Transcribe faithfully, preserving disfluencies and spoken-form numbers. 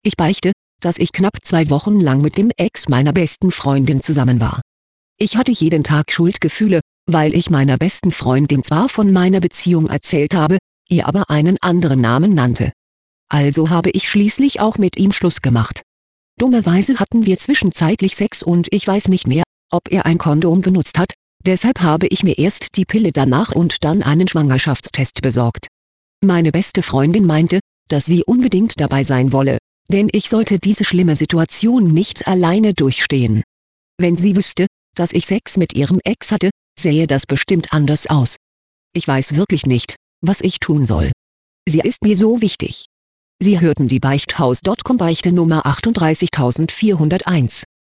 Ich beichte, dass ich knapp zwei Wochen lang mit dem Ex meiner besten Freundin zusammen war. Ich hatte jeden Tag Schuldgefühle, weil ich meiner besten Freundin zwar von meiner Beziehung erzählt habe, ihr aber einen anderen Namen nannte. Also habe ich schließlich auch mit ihm Schluss gemacht. Dummerweise hatten wir zwischenzeitlich Sex und ich weiß nicht mehr, ob er ein Kondom benutzt hat, deshalb habe ich mir erst die Pille danach und dann einen Schwangerschaftstest besorgt. Meine beste Freundin meinte, dass sie unbedingt dabei sein wolle, denn ich sollte diese schlimme Situation nicht alleine durchstehen. Wenn sie wüsste, dass ich Sex mit ihrem Ex hatte, sähe das bestimmt anders aus. Ich weiß wirklich nicht, was ich tun soll. Sie ist mir so wichtig. Sie hörten die Beichthaus Punkt com Beichte Nummer achtunddreißigtausendvierhunderteins.